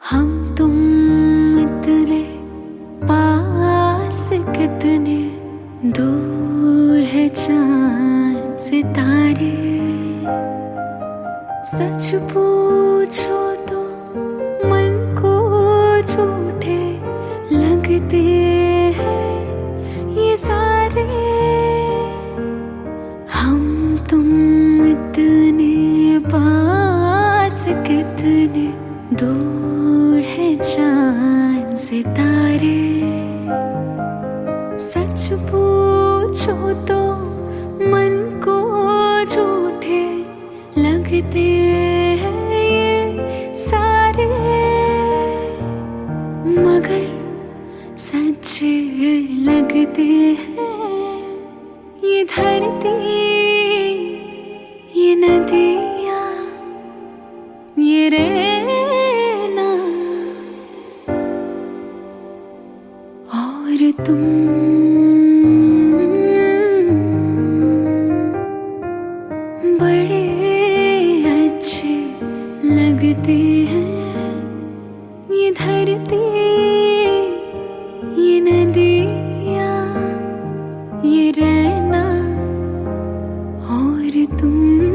हम तुम इतने पास, कितने दूर है चांद सितारे। सच पूछो तो मन को झूठे लगते हैं ये सारे। हम तुम इतने पास, कितने दूर है चांद सितारे। सच पूछो तो मन को झूठे लगते हैं ये सारे, मगर सच्चे लगते हैं ये धरती, ये नदियाँ, ये रहना और तुम। बड़े अच्छे लगते हैं ये धरती, ये नदियाँ, ये रहना और तुम।